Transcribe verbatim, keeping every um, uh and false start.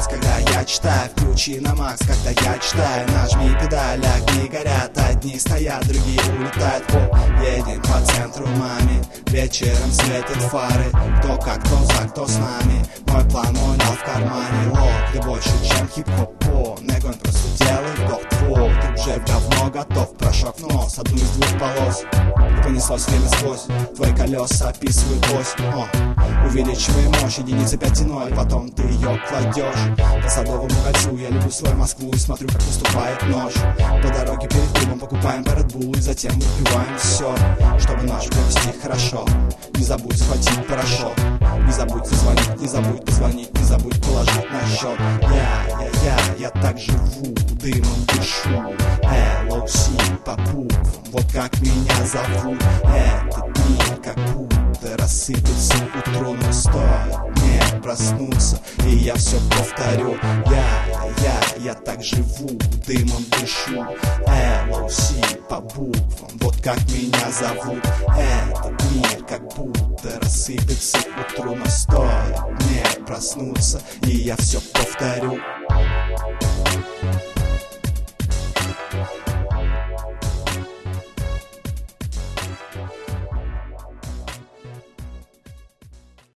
раз, когда я читаю, включи на макс, когда я читаю. Нажми педаль, огни горят, одни стоят, другие улетают. О, едем по центру маме, вечером светят фары. Кто как, кто за, кто с нами. Мой план, мой нал в кармане. Лок, ты больше, чем хип-хоп. О, не гонь, просто делай вдох. О, ты уже в говно готов. Прошок в нос, одну из двух полос. Понеслось время сквозь, твои колеса описывают ось. О, увеличивай мощь, единица пять и ноль, потом ты ее кладешь. По Садовому кольцу я люблю свою Москву и смотрю, как наступает ночь. По дороге перед клубом покупаем Red Bull и затем выпиваем все, чтобы ночь провести хорошо. Не забудь схватить порошок, не забудь зазвонить, не забудь позвонить, не забудь положить на счет. Я, я, я, я так живу, дымом дышу. эл о си по буквам, вот как меня зовут. Этот мир как будто рассыпется к утру, но стоит мне проснуться, и я все повторю. Я, я, я так живу, дымом дышу. эл о си по буквам, вот как меня зовут. Этот мир как будто рассыпется к утру, но стоит мне проснуться, и я все повторю.